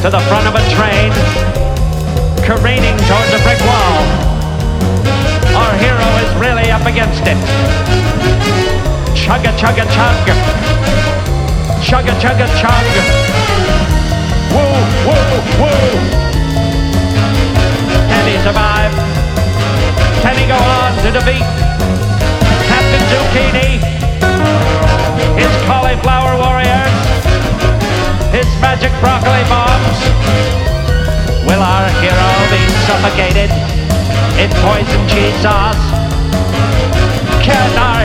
to the front of a train, careening towards a brick wall. Our hero is really up against it. Chugga, chugga, chug. Chugga, chugga, chug. Woo, woo, woo. Can he survive? Can he go on to defeat Captain Zucchini, his cauliflower warriors, his magic broccoli bombs? Will our hero be suffocated in poison cheese sauce? Can our